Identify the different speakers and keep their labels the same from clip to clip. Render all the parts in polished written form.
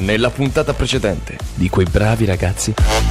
Speaker 1: nella puntata precedente di Quei bravi ragazzi.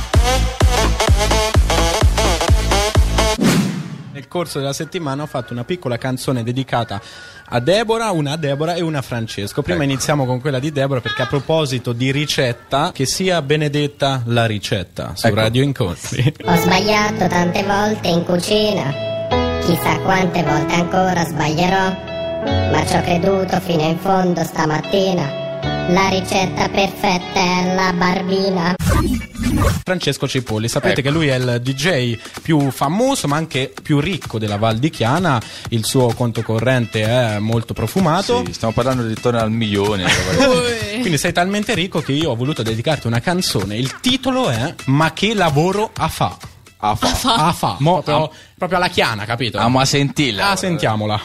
Speaker 2: Nel corso della settimana ho fatto una piccola canzone dedicata a Deborah, una a Deborah e una a Francesco. Prima iniziamo con quella di Deborah, perché a proposito di ricetta, che sia benedetta la ricetta su Radio Incontri.
Speaker 3: Ho sbagliato tante volte in cucina, chissà quante volte ancora sbaglierò, ma ci ho creduto fino in fondo stamattina. La ricetta perfetta è la barbina.
Speaker 2: Francesco Cipolli, sapete che lui è il DJ più famoso ma anche più ricco della Val di Chiana. Il suo conto corrente è molto profumato.
Speaker 4: Sì, stiamo parlando di intorno al milione.
Speaker 2: Quindi sei talmente ricco che io ho voluto dedicarti una canzone. Il titolo è Ma che lavoro a fa? A fa. Proprio alla Chiana, capito?
Speaker 4: Ma sentirla.
Speaker 2: Sentiamola.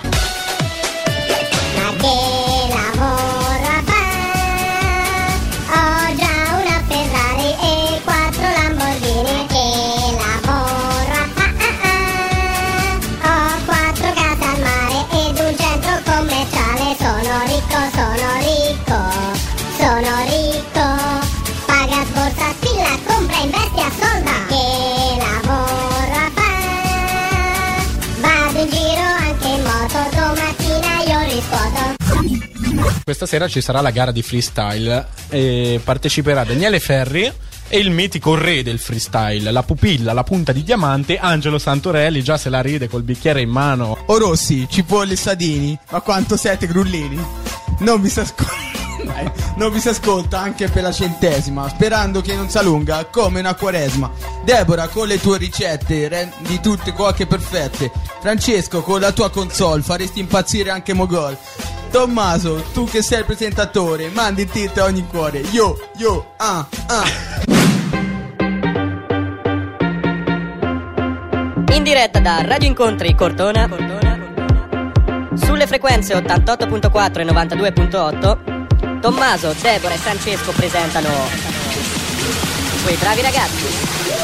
Speaker 3: Ma che lavoro a fa? Ho già una Ferrari e 4 Lamborghini. Che lavoro a fa? Ho 4 case al mare ed un centro commerciale. Sono ricco. Paga sborsa, spilla, compra, investi, assolda. Che lavoro a fa? Vado in giro anche in moto, domattina io riscuoto.
Speaker 2: Questa sera ci sarà la gara di freestyle e parteciperà Daniele Ferri e il mitico re del freestyle, la pupilla, la punta di diamante, Angelo Santorelli. Già se la ride col bicchiere in mano.
Speaker 5: O Rossi, Cipolli e Sadini, ma quanto siete grullini? Non vi si ascolta anche per la 100ª, sperando che non sia lunga come una quaresima. Deborah, con le tue ricette rendi tutte cuoche perfette. Francesco, con la tua console faresti impazzire anche Mogol. Tommaso, tu che sei il presentatore, mandi il tilt a ogni cuore.
Speaker 6: In diretta da Radio Incontri Cortona, sulle frequenze 88.4 e 92.8, Tommaso, Deborah e Francesco presentano Quei bravi ragazzi.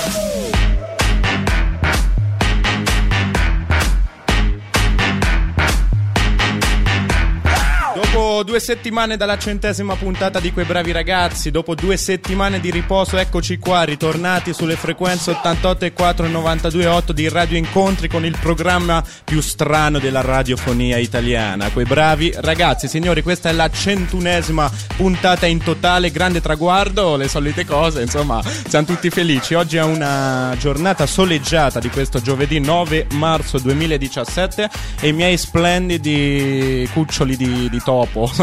Speaker 2: Dopo 2 settimane dalla 100ª puntata di Quei bravi ragazzi, dopo 2 settimane di riposo, eccoci qua, ritornati sulle frequenze 88.4 e 92.8 di Radio Incontri con il programma più strano della radiofonia italiana. Quei bravi ragazzi, signori, questa è la 101ª puntata in totale, grande traguardo, le solite cose, insomma, siamo tutti felici. Oggi è una giornata soleggiata di questo giovedì 9 marzo 2017 e i miei splendidi cuccioli di topo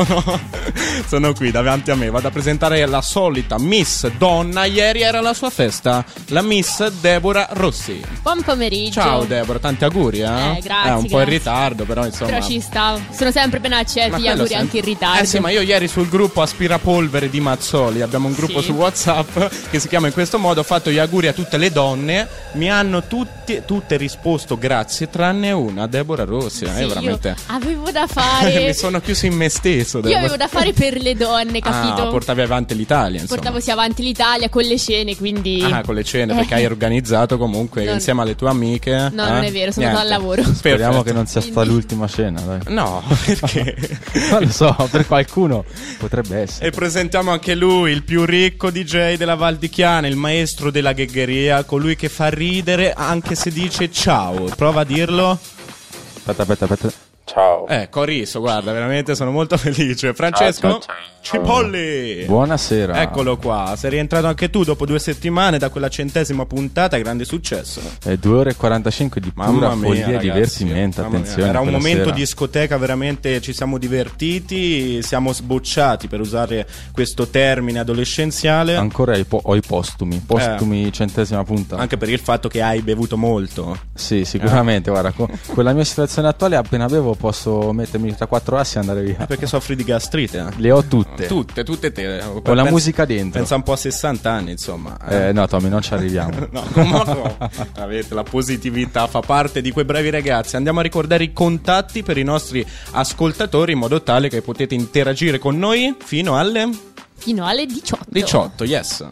Speaker 2: sono qui davanti a me. Vado a presentare la solita Miss Donna. Ieri era la sua festa, la Miss Deborah Rossi.
Speaker 7: Buon pomeriggio.
Speaker 2: Ciao Deborah, tanti auguri.
Speaker 7: Grazie.
Speaker 2: Un po' in ritardo, però insomma.
Speaker 7: Però ci sta, sono sempre ben accetti gli auguri anche in ritardo.
Speaker 2: Sì, ma io ieri sul gruppo Aspirapolvere di Mazzoli, abbiamo un gruppo su WhatsApp che si chiama in questo modo, ho fatto gli auguri a tutte le donne, mi hanno tutte risposto grazie, tranne una, Deborah Rossi. Veramente.
Speaker 7: Io avevo da fare.
Speaker 2: Mi sono chiuso in me stesso.
Speaker 7: Io avevo da fare per le donne, capito?
Speaker 2: Portavi avanti l'Italia, insomma.
Speaker 7: Portavo avanti l'Italia con le cene, quindi.
Speaker 2: Con le cene, perché hai organizzato comunque insieme alle tue amiche.
Speaker 7: No, non è vero, sono andata al lavoro.
Speaker 4: Speriamo che non sia stata l'ultima cena, dai.
Speaker 2: No, perché?
Speaker 4: Non lo so, per qualcuno potrebbe essere.
Speaker 2: E presentiamo anche lui, il più ricco DJ della Val di Chiana, il maestro della ghegheria, colui che fa ridere anche se dice ciao. Prova a dirlo.
Speaker 4: Aspetta.
Speaker 2: Ciao. Coriso, guarda, veramente sono molto felice. Francesco Cipolli.
Speaker 4: Buonasera.
Speaker 2: Eccolo qua, sei rientrato anche tu dopo 2 settimane da quella 100ª puntata, grande successo.
Speaker 4: 2 ore e 45 di pura follia e divertimento, attenzione.
Speaker 2: Era un momento
Speaker 4: sera.
Speaker 2: Discoteca, veramente ci siamo divertiti, siamo sbocciati, per usare questo termine adolescenziale.
Speaker 4: Ancora ho i postumi 100ª puntata.
Speaker 2: Anche per il fatto che hai bevuto molto.
Speaker 4: Sì, sicuramente, guarda, con la mia situazione attuale appena bevo posso mettermi tra 4 assi e andare via.
Speaker 2: Perché soffri di gastrite?
Speaker 4: Le ho tutte.
Speaker 2: Tutte te.
Speaker 4: Con la musica dentro.
Speaker 2: Pensa un po' a 60 anni, insomma.
Speaker 4: No, Tommy, non ci arriviamo.
Speaker 2: No. Avete la positività, fa parte di Quei bravi ragazzi. Andiamo a ricordare i contatti per i nostri ascoltatori in modo tale che potete interagire con noi fino alle
Speaker 7: 18.
Speaker 2: 18, yes.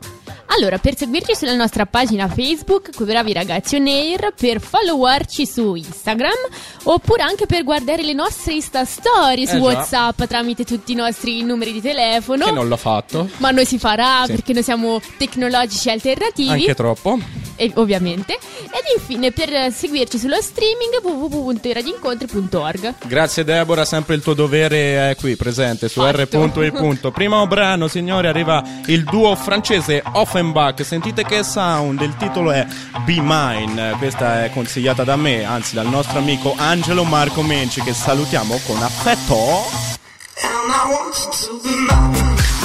Speaker 7: Allora, per seguirci sulla nostra pagina Facebook, Quei Bravi Ragazzi On Air, per followarci su Instagram, oppure anche per guardare le nostre Insta Story su WhatsApp tramite tutti i nostri numeri di telefono.
Speaker 2: Che non l'ho fatto.
Speaker 7: Ma noi si farà, perché noi siamo tecnologici alternativi.
Speaker 2: Anche troppo.
Speaker 7: Ovviamente. Ed infine per seguirci sullo streaming www.iradioincontri.org.
Speaker 2: Grazie Deborah, sempre il tuo dovere è qui presente su R.I. Primo brano, signori, arriva il duo francese Offenbach. Sentite che sound, il titolo è Be Mine. Questa è consigliata da me, anzi dal nostro amico Angelo Marco Menci, che salutiamo con affetto. And I want you to be mine.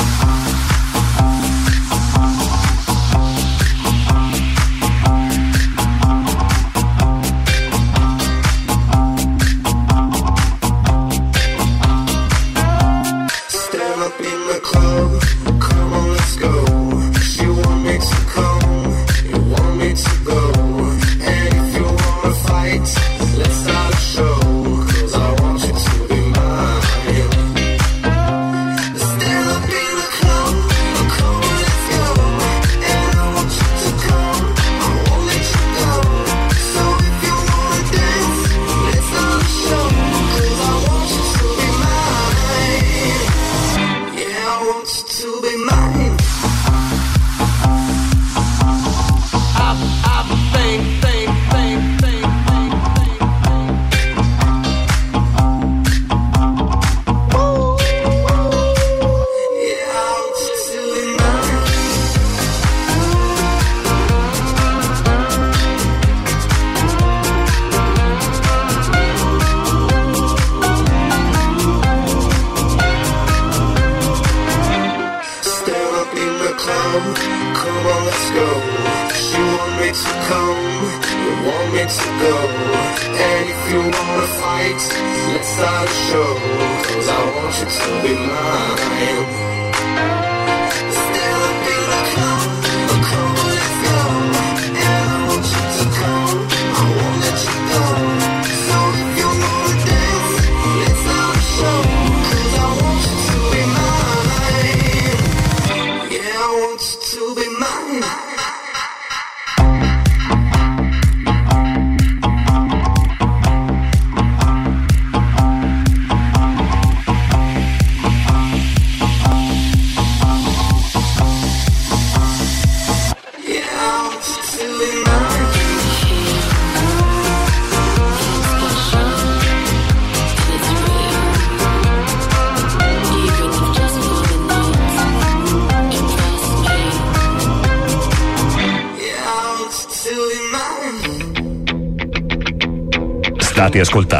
Speaker 8: State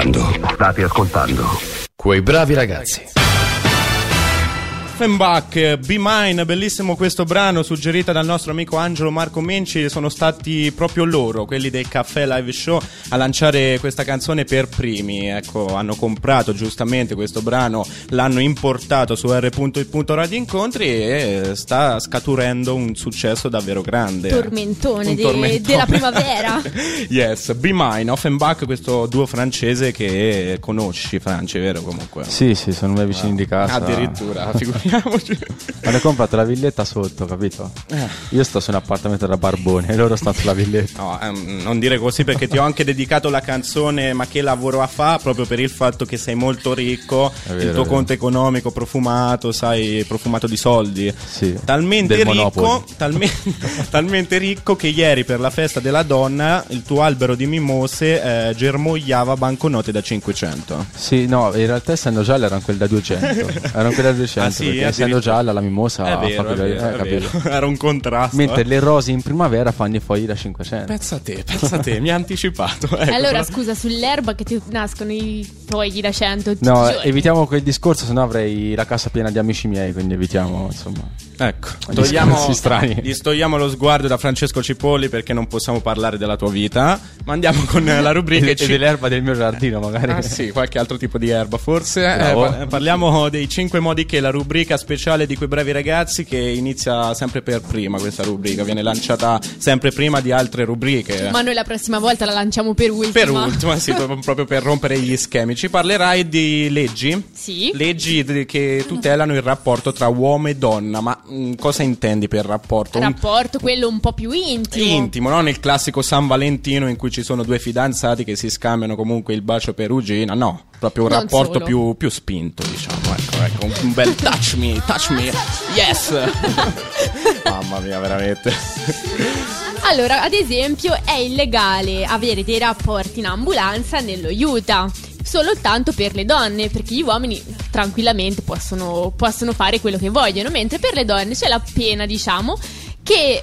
Speaker 8: ascoltando
Speaker 1: Quei Bravi Ragazzi.
Speaker 2: Offenbach, Be Mine, bellissimo questo brano, suggerita dal nostro amico Angelo Marco Menci. Sono stati proprio loro, quelli del Caffè Live Show, a lanciare questa canzone per primi. Ecco, hanno comprato giustamente questo brano, l'hanno importato su R.I. Incontri e sta scaturendo un successo davvero grande.
Speaker 7: Tormentone della primavera.
Speaker 2: Yes, Be Mine, Offenbach, questo duo francese che conosci, Franci, vero comunque?
Speaker 4: Sì, sono miei vicini di casa.
Speaker 2: Addirittura, figuriamoci.
Speaker 4: Hanno comprato la villetta sotto, capito? Io sto su un appartamento da Barbone e loro stanno sulla villetta.
Speaker 2: No, non dire così, perché ti ho anche dedicato la canzone Ma che lavoro a fa, proprio per il fatto che sei molto ricco, vero, il tuo conto economico profumato, sai, profumato di soldi.
Speaker 4: Sì,
Speaker 2: talmente ricco, talmente ricco che ieri per la festa della donna il tuo albero di mimose germogliava banconote da 500.
Speaker 4: Sì, no, in realtà essendo gialle erano quelle da 200. Erano quelle da 200.
Speaker 2: Ah, sì,
Speaker 4: essendo gialla la mimosa
Speaker 2: è vero, è vero. Era un contrasto.
Speaker 4: Mentre le rose in primavera fanno i fogli da 500.
Speaker 2: Pensa a te, mi ha anticipato. Ecco.
Speaker 7: Allora scusa, sull'erba che ti nascono i fogli da 100.
Speaker 4: No, evitiamo quel discorso, sennò avrei la casa piena di amici miei, quindi evitiamo, insomma.
Speaker 2: Ecco, distogliamo lo sguardo da Francesco Cipolli, perché non possiamo parlare della tua vita, ma andiamo con la rubrica
Speaker 4: e dell'erba del mio giardino, magari.
Speaker 2: Ah sì, qualche altro tipo di erba forse. Parliamo dei 5 modi che la rubrica speciale di Quei Bravi Ragazzi, che inizia sempre per prima. Questa rubrica viene lanciata sempre prima di altre rubriche,
Speaker 7: ma noi la prossima volta la lanciamo per ultima.
Speaker 2: Sì, proprio per rompere gli schemi. Ci parlerai di leggi?
Speaker 7: Sì. Sì.
Speaker 2: Leggi che tutelano il rapporto tra uomo e donna. Ma cosa intendi per rapporto?
Speaker 7: Rapporto, quello un po' più intimo.
Speaker 2: Intimo, non il classico San Valentino in cui ci sono due fidanzati che si scambiano comunque il bacio perugina. No, proprio un
Speaker 7: Non
Speaker 2: rapporto
Speaker 7: solo.
Speaker 2: più spinto, diciamo. Ecco, un bel touch me, yes. Mamma mia, veramente.
Speaker 7: Allora, ad esempio, è illegale avere dei rapporti in ambulanza nello Utah. Soltanto per le donne, perché gli uomini tranquillamente possono fare quello che vogliono, mentre per le donne c'è la pena, diciamo, che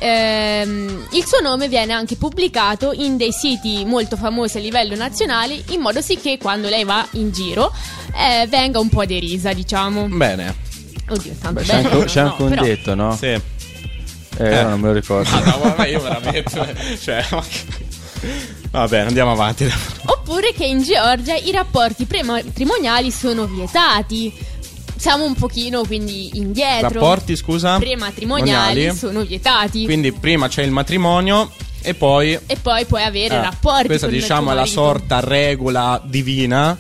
Speaker 7: il suo nome viene anche pubblicato in dei siti molto famosi a livello nazionale, in modo sì che quando lei va in giro venga un po' derisa, diciamo.
Speaker 2: Bene.
Speaker 7: Oddio, tanto
Speaker 4: Beh, c'è
Speaker 7: bene,
Speaker 4: anche, c'è
Speaker 7: no,
Speaker 4: anche un
Speaker 7: però-
Speaker 4: detto, no?
Speaker 2: Sì.
Speaker 4: Ora non me lo ricordo.
Speaker 2: Ma io veramente. Cioè, vabbè, andiamo avanti.
Speaker 7: Oppure che in Georgia i rapporti prematrimoniali sono vietati. Siamo un pochino quindi indietro.
Speaker 2: Rapporti, scusa?
Speaker 7: Prematrimoniali sono vietati.
Speaker 2: Quindi prima c'è il matrimonio e poi
Speaker 7: puoi avere rapporti.
Speaker 2: questa
Speaker 7: con il
Speaker 2: diciamo
Speaker 7: tuo
Speaker 2: è la
Speaker 7: marito.
Speaker 2: sorta regola divina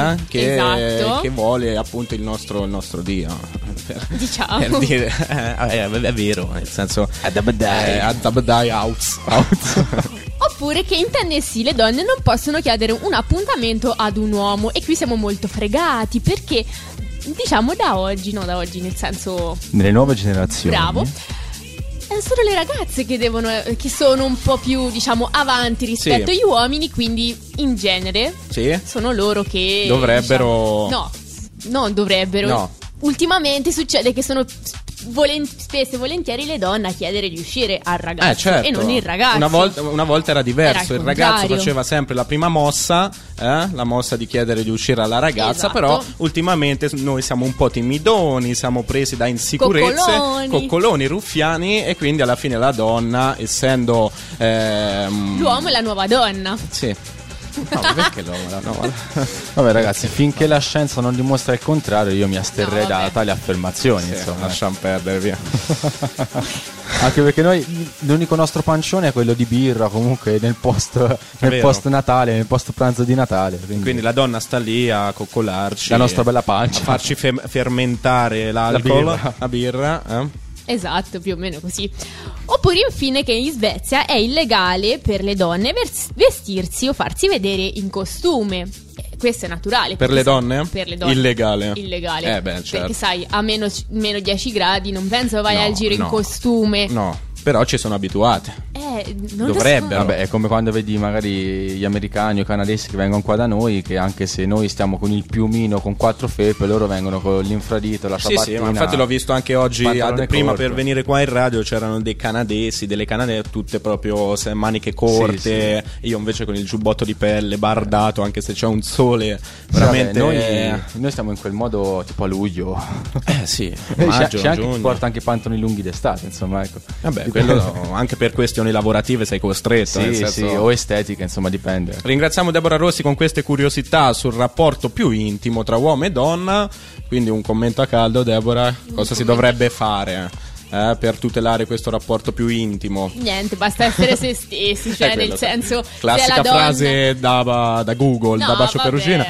Speaker 7: Esatto.
Speaker 2: che vuole appunto il nostro Dio.
Speaker 7: Diciamo.
Speaker 2: Per dire, è vero, nel senso Adabadai out.
Speaker 7: Oppure che in Tennessee le donne non possono chiedere un appuntamento ad un uomo. E qui siamo molto fregati, perché diciamo da oggi nel senso
Speaker 4: Nelle nuove generazioni.
Speaker 7: bravo, sono le ragazze che sono un po' più, diciamo, avanti rispetto
Speaker 2: Sì.
Speaker 7: agli uomini, quindi in genere
Speaker 2: Sì?
Speaker 7: sono loro che
Speaker 2: Dovrebbero-
Speaker 7: diciamo, non dovrebbero.
Speaker 2: No.
Speaker 7: Ultimamente succede che sono spesso e volentieri le donne a chiedere di uscire al ragazzo
Speaker 2: Certo.
Speaker 7: e non il ragazzo.
Speaker 2: Una volta era diverso,
Speaker 7: Era
Speaker 2: il
Speaker 7: il
Speaker 2: ragazzo
Speaker 7: contrario.
Speaker 2: faceva sempre la prima mossa, la mossa di chiedere di uscire alla ragazza,
Speaker 7: Esatto.
Speaker 2: però ultimamente noi siamo un po' timidoni, siamo presi da insicurezze, coccoloni ruffiani, e quindi alla fine la donna, essendo
Speaker 7: L'uomo è la nuova donna.
Speaker 2: Sì. No, ma perché no?
Speaker 4: Vabbè ragazzi, finché la scienza non dimostra il contrario, io mi asterrei
Speaker 7: No,
Speaker 4: da
Speaker 7: vabbè.
Speaker 4: tali affermazioni,
Speaker 2: Sì,
Speaker 4: insomma.
Speaker 2: lasciamo perdere, via.
Speaker 4: Anche perché noi l'unico nostro pancione è quello di birra, comunque nel post
Speaker 2: vero.
Speaker 4: Natale, nel post pranzo di Natale.
Speaker 2: Quindi la donna sta lì a coccolarci,
Speaker 4: la nostra bella
Speaker 2: a
Speaker 4: pancia.
Speaker 2: farci fermentare l'alcol,
Speaker 4: birra.
Speaker 2: la birra.
Speaker 7: Esatto, più o meno così. Oppure infine che in Svezia è illegale per le donne vestirsi o farsi vedere in costume. Questo è naturale.
Speaker 2: Per
Speaker 7: perché
Speaker 2: le donne?
Speaker 7: Per le donne.
Speaker 2: Illegale.
Speaker 7: Illegale.
Speaker 2: Beh, certo.
Speaker 7: Perché sai, a meno 10 gradi non penso vai
Speaker 2: No,
Speaker 7: al giro in
Speaker 2: no.
Speaker 7: costume.
Speaker 2: No, però ci sono abituate.
Speaker 7: Non lo
Speaker 2: Dovrebbero.
Speaker 7: so.
Speaker 4: Vabbè, è come quando vedi magari gli americani o i canadesi che vengono qua da noi, che anche se noi stiamo con il piumino con 4 felpe, loro vengono con l'infradito, la
Speaker 2: Sì,
Speaker 4: ciabattina.
Speaker 2: ma infatti l'ho visto anche oggi,
Speaker 4: pantalone
Speaker 2: prima
Speaker 4: corto.
Speaker 2: per venire qua in radio c'erano dei canadesi, delle canadesi tutte proprio maniche corte, io invece con il giubbotto di pelle bardato, anche se c'è un sole veramente...
Speaker 4: Vabbè, noi stiamo in quel modo tipo a luglio.
Speaker 2: sì,
Speaker 4: C'è
Speaker 2: maggio,
Speaker 4: anche chi
Speaker 2: giugno.
Speaker 4: porta anche pantaloni lunghi d'estate, insomma, ecco.
Speaker 2: Vabbè, quello anche per questioni lavorative sei costretto, nel
Speaker 4: Sì,
Speaker 2: senso-
Speaker 4: sì, o estetica, insomma, dipende.
Speaker 2: Ringraziamo Deborah Rossi con queste curiosità sul rapporto più intimo tra uomo e donna. Quindi un commento a caldo, Deborah, cosa si dovrebbe fare per tutelare questo rapporto più intimo?
Speaker 7: Niente, basta essere se stessi, cioè
Speaker 2: Quello,
Speaker 7: nel senso
Speaker 2: classica
Speaker 7: se la donna...
Speaker 2: frase da Google,
Speaker 7: No,
Speaker 2: da Bacio
Speaker 7: vabbè.
Speaker 2: Perugina.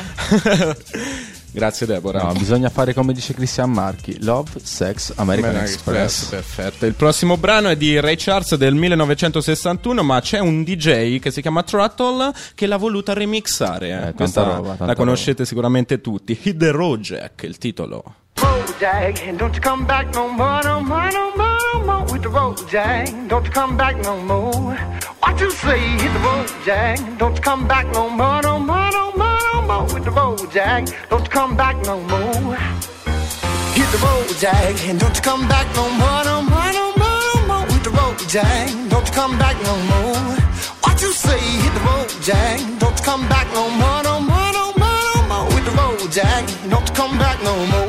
Speaker 2: Grazie Deborah.
Speaker 4: No, bisogna fare come dice Christian Marchi: Love, Sex, American Express.
Speaker 2: Perfetto. Il prossimo brano è di Ray Charles del 1961, ma c'è un DJ che si chiama Throttle che l'ha voluta remixare.
Speaker 4: Tanta
Speaker 2: Questa
Speaker 4: roba, tanta
Speaker 2: la conoscete sicuramente tutti. Hit the Road Jack, il titolo.
Speaker 9: Road Jack, and don't you come back no more, no more, no more, no more with the road Jack. Don't you come back no more. What you say? Hit the road Jack. Don't you come back no more, no more, no more, no more with the road Jack. Don't you come back no more. Hit the road Jack, and don't you come back no more, no more, no more, no more with the road Jack. Don't you come back no more. What you say? Hit the road Jack. Don't you come back no more, no more, no more, no more with the road Jack. Don't you come back no more.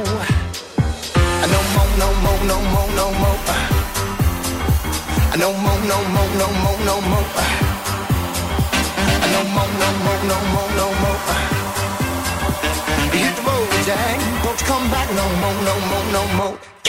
Speaker 9: No more, no more, no more, no more. No more, no more, no more, no more. No more, no more, no more, no more. Hit the road, Jack. Don't you come back no more, no more, no more. Go!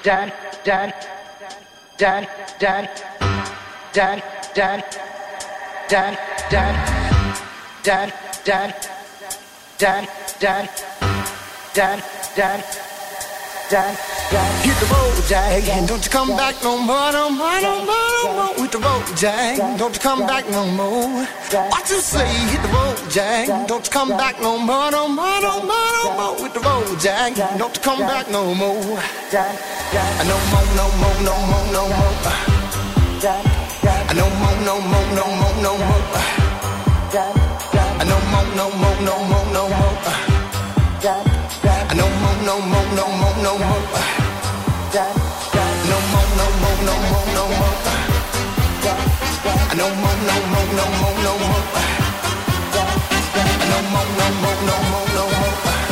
Speaker 9: Daddy, daddy, daddy, daddy, daddy, daddy, daddy, daddy, daddy, daddy, daddy, daddy, daddy, daddy, daddy, daddy. Hit the road, Jack, and don't you come back no more, no more, no more, no more. Hit the road, Jack, don't you come back no more. What you say? Hit the road, Jack, don't you come back no more, no more, no more, no more. Hit the road, Jack, don't you come back no more. No more, no more, no more, no more. No more, no more, no more, no more. No more, no more, no more, no more. No more, no more, no more, no more. No more, no more, no more, no more. No more, no more, no more, no more. No more, no more, no more, no more.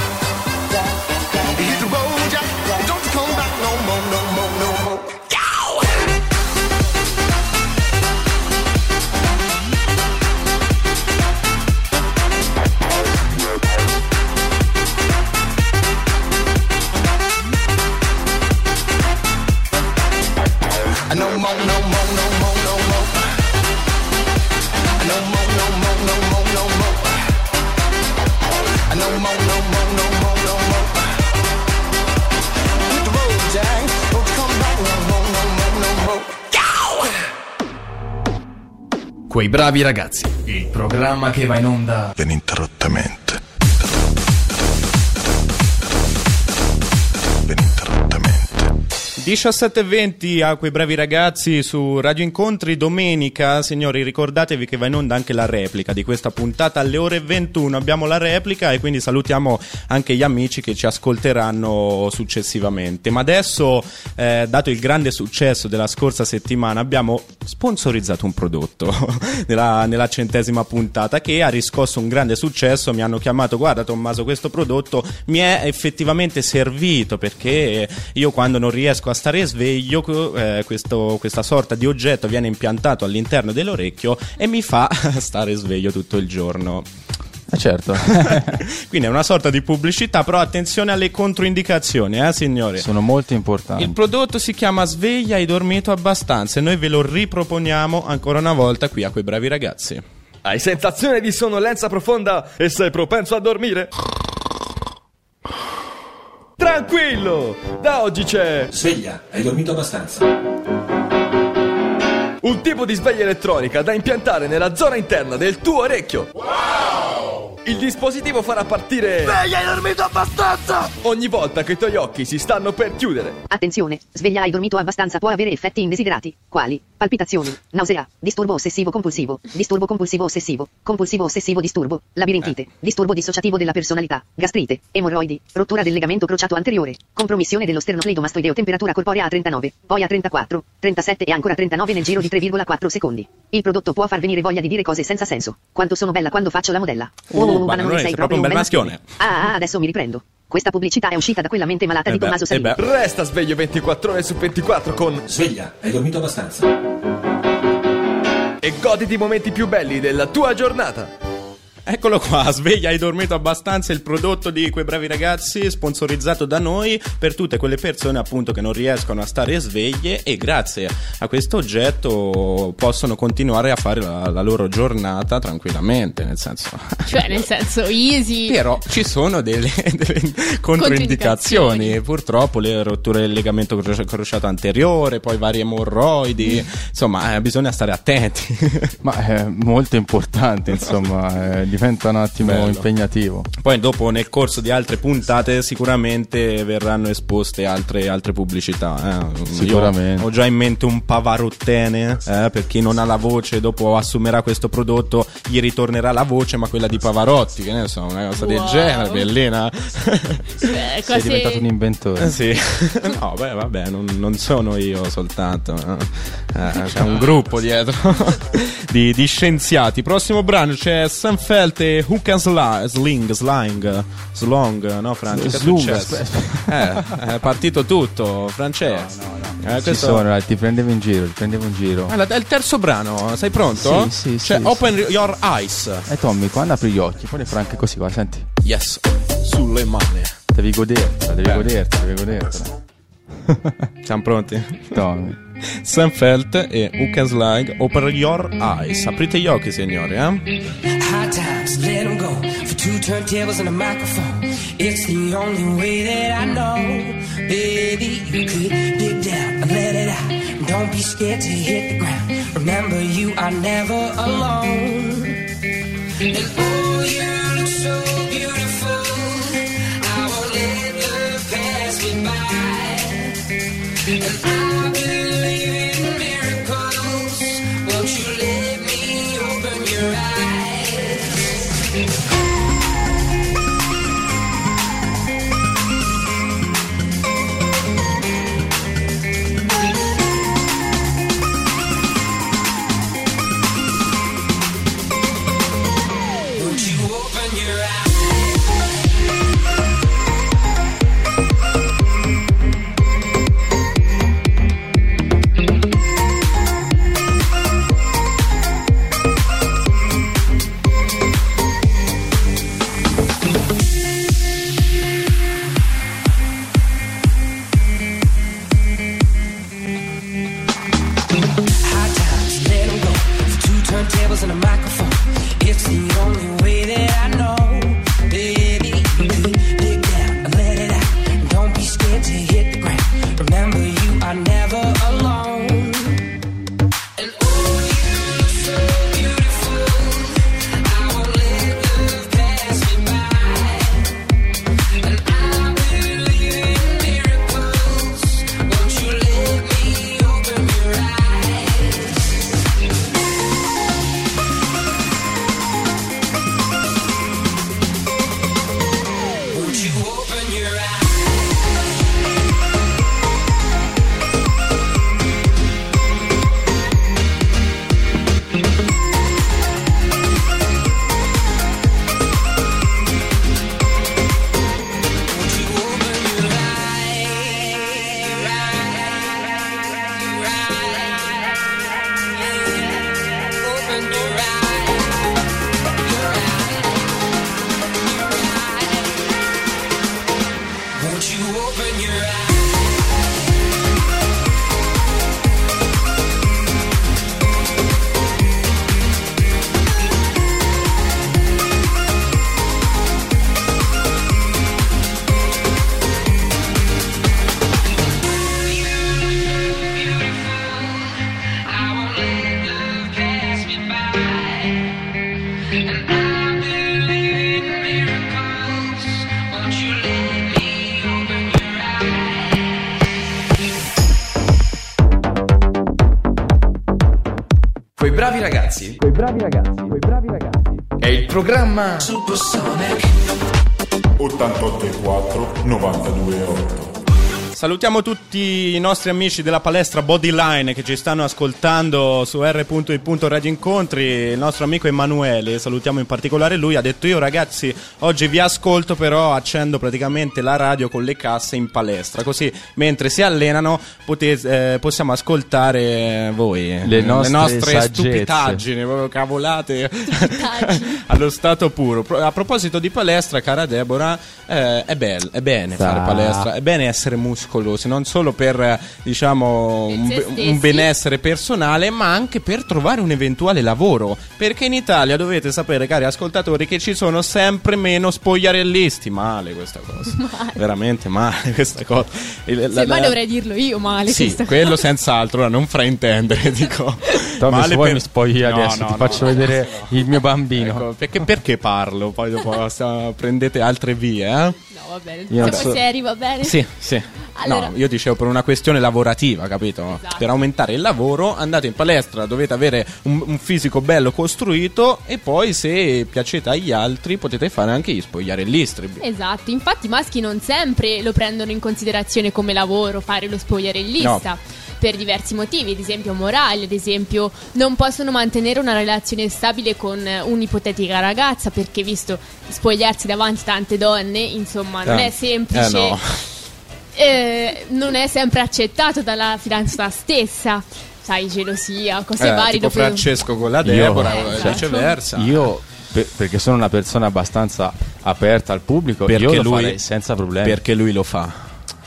Speaker 9: Hit the road, Jack, don't you come back no more, no more, no more. No more, no more, no more, no more. No more, no more, no more, no more. No more, no more, no more, no more. Hit the road, Jack, don't you come back no more, no more, no more.
Speaker 1: Quei bravi ragazzi, il programma che va in onda
Speaker 8: ininterrottamente.
Speaker 2: 17:20 a Quei bravi ragazzi su Radio Incontri. Domenica, signori, ricordatevi che va in onda anche la replica di questa puntata alle ore 21. Abbiamo la replica e quindi salutiamo anche gli amici che ci ascolteranno successivamente. Ma adesso, dato il grande successo della scorsa settimana, abbiamo sponsorizzato un prodotto nella 100ª puntata che ha riscosso un grande successo. Mi hanno chiamato: guarda Tommaso, questo prodotto mi è effettivamente servito, perché io quando non riesco a stare sveglio, questa sorta di oggetto viene impiantato all'interno dell'orecchio e mi fa stare sveglio tutto il giorno.
Speaker 4: Certo.
Speaker 2: Quindi è una sorta di pubblicità, però attenzione alle controindicazioni, signori.
Speaker 4: Sono molto importanti.
Speaker 2: Il prodotto si chiama Sveglia, hai dormito abbastanza, e noi ve lo riproponiamo ancora una volta qui a Quei bravi ragazzi.
Speaker 10: Hai sensazione di sonnolenza profonda e sei propenso a dormire? Tranquillo! Da oggi c'è
Speaker 1: Sveglia, hai dormito abbastanza.
Speaker 10: un tipo di sveglia elettronica da impiantare nella zona interna del tuo orecchio. Wow! Il dispositivo farà partire
Speaker 9: Sveglia, hai dormito abbastanza!
Speaker 10: ogni volta che i tuoi occhi si stanno per chiudere.
Speaker 11: Attenzione, sveglia hai dormito abbastanza può avere effetti indesiderati, quali palpitazioni, nausea, disturbo ossessivo compulsivo ossessivo disturbo, labirintite, disturbo dissociativo della personalità, gastrite, emorroidi, rottura del legamento crociato anteriore, compromissione dello sternocleidomastoideo, temperatura corporea a 39, poi a 34, 37 e ancora 39 nel giro di 3,4 secondi. Il prodotto può far venire voglia di dire cose senza senso. Quanto sono bella quando faccio la modella.
Speaker 2: Ma non sei proprio un bel maschione.
Speaker 11: Adesso mi riprendo. Questa pubblicità è uscita da quella mente malata di Tommaso Salini.
Speaker 10: Resta sveglio 24 ore su 24 con
Speaker 1: Sveglia, hai dormito abbastanza.
Speaker 10: e goditi i momenti più belli della tua giornata.
Speaker 2: Eccolo qua, Sveglia, hai dormito abbastanza, il prodotto di Quei bravi ragazzi, sponsorizzato da noi per tutte quelle persone appunto che non riescono a stare sveglie e grazie a questo oggetto possono continuare a fare la loro giornata tranquillamente, nel senso
Speaker 7: easy.
Speaker 2: Però ci sono delle controindicazioni, purtroppo le rotture del legamento crociato anteriore, poi vari emorroidi, insomma bisogna stare attenti.
Speaker 4: Ma è molto importante, insomma, diventa un attimo impegnativo.
Speaker 2: Poi dopo nel corso di altre puntate sicuramente verranno esposte altre pubblicità.
Speaker 4: Sicuramente.
Speaker 2: Io ho già in mente un Pavarottene, per chi non ha la voce, dopo assumerà questo prodotto, gli ritornerà la voce ma quella di Pavarotti, che ne so, una cosa del genere, bellina.
Speaker 4: Sei diventato un inventore.
Speaker 2: Sì. No, beh, vabbè, non sono io soltanto, c'è un gruppo dietro di scienziati. Prossimo brano c'è Sam Felt e Who Can Slong, no Francia? Che è successo? È partito tutto, Francesco.
Speaker 4: No. Ci sono, ti prendevo in giro.
Speaker 2: È il terzo brano, sei pronto?
Speaker 4: Sì.
Speaker 2: Cioè, Open Your Eyes.
Speaker 4: Tommy, quando apri gli occhi, poi le fa anche così, guarda, senti.
Speaker 2: Yes, sulle mani.
Speaker 4: Devi godertela.
Speaker 2: Siamo pronti?
Speaker 4: Tommy.
Speaker 2: Sam Felt e Who Can Slide, Open Your Eyes. Aprite gli occhi, signori,
Speaker 12: High times, let them go. For two turntables and a microphone. It's the only way that I know. Baby, you could dig down and let it out. Don't be scared to hit the ground. Remember, you are never alone. And oh, you look so beautiful. I won't let love pass me by. And I believe in miracles. Won't you let me open your eyes? Won't you open your eyes? High times, let them go. For two turntables and a microphone. It's the only way that I know. Baby, you could dig down and let it out. And don't be scared to hit the ground. Remember, you are never alone. And oh, you look so beautiful. I won't let love pass me by. And I believe in miracles. Won't you let me open your eyes? Won't you open your eyes? Won't you open your eyes? Open your eyes. Won't you open your eyes? I won't let love pass me by. And I believe in miracles. Won't you let me open your eyes?
Speaker 10: Quei bravi ragazzi. È il programma
Speaker 12: Supersonic.
Speaker 13: 88.4 92.8.
Speaker 2: Salutiamo tutti i nostri amici della palestra Bodyline che ci stanno ascoltando su R.I. Incontri. Il nostro amico Emanuele, salutiamo in particolare lui, ha detto: io ragazzi oggi vi ascolto, però accendo praticamente la radio con le casse in palestra, così mentre si allenano possiamo ascoltare voi,
Speaker 4: le nostre
Speaker 2: stupitaggini, proprio cavolate allo stato puro. A proposito di palestra, cara Deborah, è bene fare palestra, è bene essere muscolosi, non solo per, diciamo, un benessere personale, ma anche per trovare un eventuale lavoro, perché in Italia dovete sapere, cari ascoltatori, che ci sono sempre meno spogliarellisti. Male questa cosa, veramente male questa cosa.
Speaker 7: Semmai dovrei dirlo io male.
Speaker 2: Sì, quello senz'altro, ora non fraintendere, dico.
Speaker 4: Tommy,
Speaker 2: male
Speaker 4: se vuoi mi spogli adesso, ti faccio vedere il mio bambino.
Speaker 2: Ecco, perché parlo? Poi dopo prendete altre vie,
Speaker 7: No, va bene, siamo seri, va bene?
Speaker 2: Sì.
Speaker 7: Allora.
Speaker 2: No, io dicevo per una questione lavorativa, capito?
Speaker 7: Esatto.
Speaker 2: Per aumentare il lavoro andate in palestra, dovete avere un fisico bello costruito, e poi se piacete agli altri potete fare anche gli spogliarellistri.
Speaker 7: Esatto, infatti i maschi non sempre lo prendono in considerazione come lavoro fare lo spogliarellista. No. Per diversi motivi, ad esempio morali, ad esempio non possono mantenere una relazione stabile con un'ipotetica ragazza, perché visto spogliarsi davanti a tante donne, insomma, non è semplice.
Speaker 2: No.
Speaker 7: Non è sempre accettato dalla fidanzata stessa, sai, gelosia, cose varie.
Speaker 2: Tipo
Speaker 7: dopo...
Speaker 2: Francesco con la Deborah, viceversa.
Speaker 4: Io perché sono una persona abbastanza aperta al pubblico,
Speaker 2: perché
Speaker 4: io lo
Speaker 2: lui
Speaker 4: farei senza problemi.
Speaker 2: Perché lui lo fa.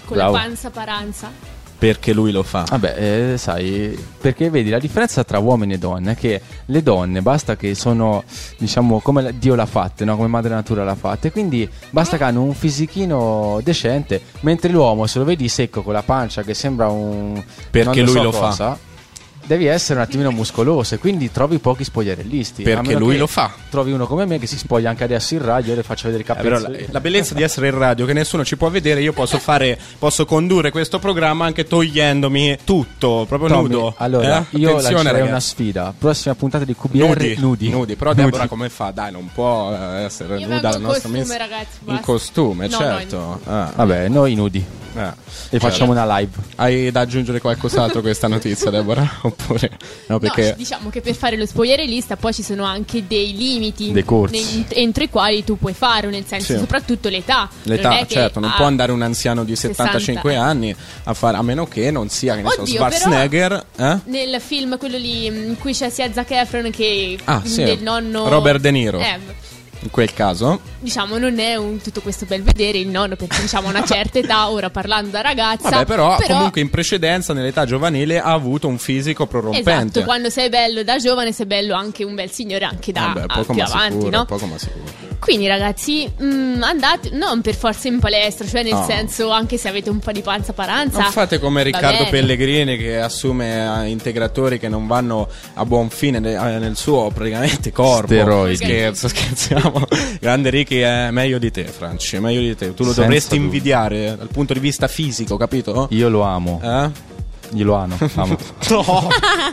Speaker 7: Con
Speaker 4: Bravo.
Speaker 7: la panza paranza.
Speaker 2: Perché lui lo fa.
Speaker 4: Vabbè, sai, perché vedi la differenza tra uomini e donne è che le donne basta che sono, diciamo, come Dio l'ha fatta, no? Come madre natura l'ha fatta, e quindi basta che hanno un fisichino decente, mentre l'uomo, se lo vedi secco con la pancia che sembra un...
Speaker 2: Perché
Speaker 4: non
Speaker 2: lui lo
Speaker 4: cosa,
Speaker 2: fa.
Speaker 4: devi essere un attimino muscoloso e quindi trovi pochi spogliarellisti.
Speaker 2: Perché lui lo fa.
Speaker 4: Trovi uno come me che si spoglia anche adesso in radio e le faccio vedere i
Speaker 2: Però
Speaker 4: capelli.
Speaker 2: la bellezza di essere in radio, che nessuno ci può vedere, io posso condurre questo programma anche togliendomi tutto, proprio
Speaker 4: Tommy,
Speaker 2: nudo.
Speaker 4: allora, io
Speaker 2: Attenzione,
Speaker 4: lancerei
Speaker 2: ragazzi.
Speaker 4: una sfida. Prossima puntata di QBR nudi.
Speaker 2: Però Deborah come fa? Dai, non può essere
Speaker 7: Io
Speaker 2: nuda
Speaker 7: vengo
Speaker 2: la
Speaker 7: in
Speaker 2: nostra
Speaker 7: costume,
Speaker 2: miss.
Speaker 7: ragazzi,
Speaker 2: In
Speaker 7: basta.
Speaker 2: costume,
Speaker 7: No,
Speaker 2: certo. Ah.
Speaker 4: Vabbè, noi nudi. E facciamo una live.
Speaker 2: Hai da aggiungere qualcos'altro a questa notizia, Deborah? Oppure no, perché
Speaker 7: No, diciamo che per fare lo spogliarellista poi ci sono anche dei limiti
Speaker 2: Dei corsi.
Speaker 7: entro i quali tu puoi farlo, nel senso
Speaker 2: Sì.
Speaker 7: soprattutto l'età.
Speaker 2: l'età,
Speaker 7: non è che
Speaker 2: certo, non
Speaker 7: a
Speaker 2: può andare un anziano di 75 anni a fare, a meno che non sia, che ne so,
Speaker 7: Oddio,
Speaker 2: Schwarzenegger,
Speaker 7: Nel film quello lì in cui c'è sia Zac Efron che
Speaker 2: sì.
Speaker 7: del nonno
Speaker 2: Robert De Niro.
Speaker 7: In
Speaker 2: quel caso,
Speaker 7: diciamo non è tutto questo bel vedere il nonno, perché diciamo a una certa età, ora parlando da ragazza.
Speaker 2: vabbè, però comunque in precedenza, nell'età giovanile, ha avuto un fisico prorompente.
Speaker 7: esatto, quando sei bello da giovane sei bello anche un bel signore anche da
Speaker 2: Vabbè, poco
Speaker 7: più
Speaker 2: ma
Speaker 7: avanti,
Speaker 2: sicuro,
Speaker 7: no?
Speaker 2: poco ma sicuro.
Speaker 7: Quindi ragazzi, andate non per forza in palestra, cioè nel
Speaker 2: No.
Speaker 7: senso anche se avete un po' di panza paranza.
Speaker 2: Non fate come
Speaker 7: va
Speaker 2: Riccardo
Speaker 7: bene.
Speaker 2: Pellegrini, che assume integratori che non vanno a buon fine nel suo praticamente corpo.
Speaker 4: Steroidi.
Speaker 2: Scherziamo. Grande Ricky è meglio di te, Franci, è meglio di te. Tu lo
Speaker 4: Senza
Speaker 2: dovresti
Speaker 4: dubbio.
Speaker 2: invidiare dal punto di vista fisico, capito?
Speaker 4: Io lo amo. Io lo amo.
Speaker 2: No.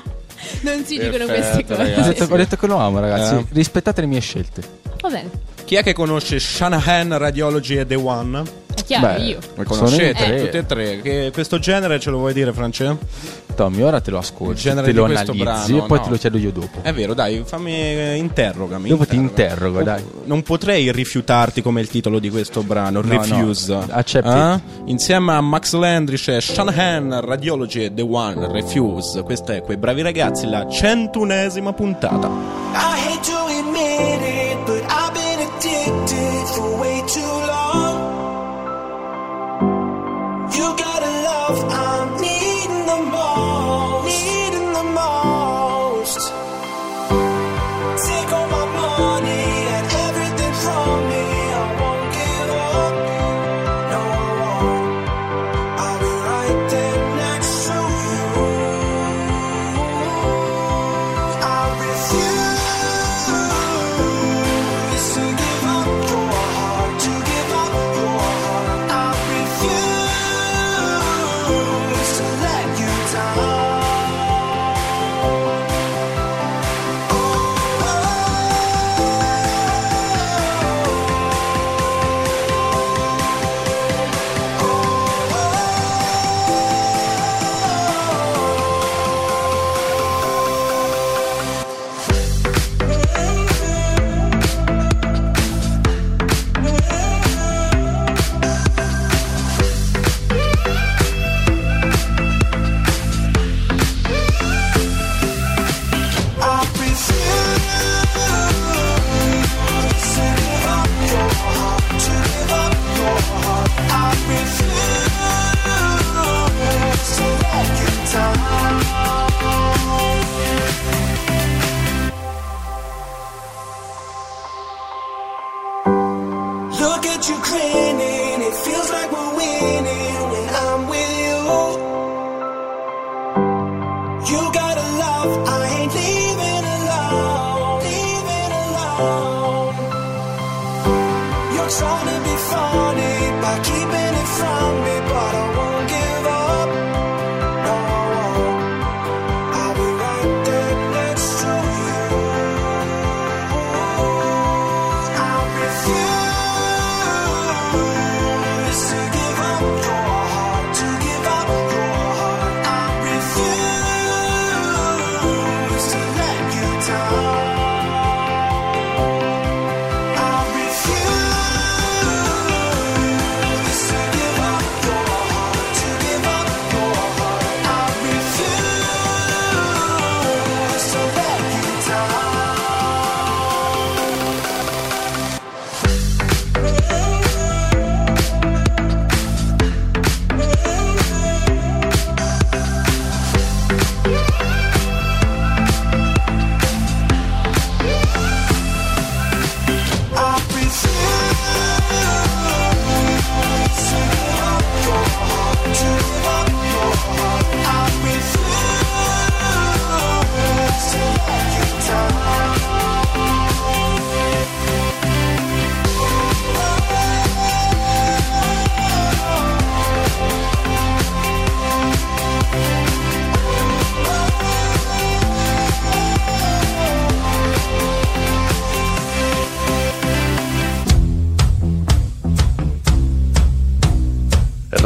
Speaker 7: Non si dicono
Speaker 2: Perfetto,
Speaker 7: queste cose.
Speaker 2: ragazzi.
Speaker 4: Ho detto che lo amo, ragazzi. Rispettate le mie scelte.
Speaker 7: Va bene,
Speaker 2: Chi è che conosce Shanahan Radiology e The One?
Speaker 7: è chiaro, io.
Speaker 2: Lo conoscete
Speaker 4: sono in tre.
Speaker 2: tutti e tre. Che questo genere ce lo vuoi dire, France?
Speaker 4: Tommy, ora te lo ascolti,
Speaker 2: Il genere
Speaker 4: te
Speaker 2: di
Speaker 4: lo
Speaker 2: questo
Speaker 4: analizzi
Speaker 2: brano,
Speaker 4: e poi
Speaker 2: no.
Speaker 4: te lo chiedo io dopo.
Speaker 2: È vero, dai, interrogami.
Speaker 4: Dopo ti interrogo, dai.
Speaker 2: Non potrei rifiutarti come il titolo di questo brano,
Speaker 4: No,
Speaker 2: Refuse.
Speaker 4: no, accetti.
Speaker 2: Insieme a Max Landry c'è Shanahan Radiology e The One, Refuse. Questa è Quei Bravi Ragazzi, la 101esima puntata.
Speaker 12: I hate to admit it, but I've been addicted for way too long. You got a love I'm needing the most, needing the most. Take all my money and everything from me. I won't give up, no I won't. I'll be right there next to you. I refuse to give up your heart, to give up your heart. I refuse to let you down. I refuse to give up your heart, to give up your heart. I refuse to let you down. Look at you grinning, it feels like we're winning when I'm with you. You got a love I ain't leaving alone, leaving alone. You're trying to be funny by keeping it from me, but I won't give up, no I won't. I'll be right there next to you. I refuse to give up your heart, to give up your heart. I refuse to let you down.